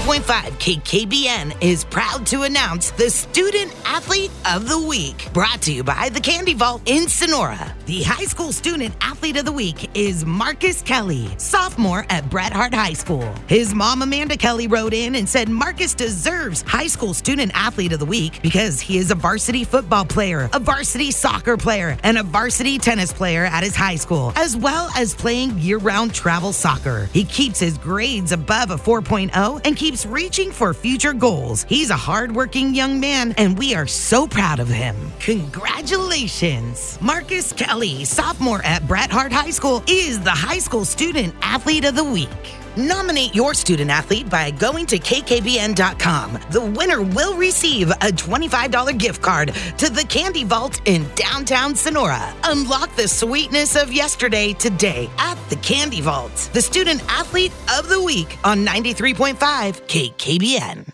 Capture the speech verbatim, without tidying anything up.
point five K K B N is proud to announce the Student Athlete of the Week, brought to you by the Candy Vault in Sonora. The High School Student Athlete of the Week is Marcus Kelly, sophomore at Bret Harte High School. His mom, Amanda Kelly, wrote in and said Marcus deserves High School Student Athlete of the Week because he is a varsity football player, a varsity soccer player, and a varsity tennis player at his high school, as well as playing year-round travel soccer. He keeps his grades above a four point oh and keeps reaching for future goals. He's a hardworking young man, and we are so proud of him. Congratulations! Marcus Kelly, sophomore at Bret Harte High School, is the High School Student Athlete of the Week. Nominate your student athlete by going to K K B N dot com. The winner will receive a twenty-five dollars gift card to the Candy Vault in downtown Sonora. Unlock the sweetness of yesterday today at the Candy Vault. The Student Athlete of the Week on ninety-three point five K K B N.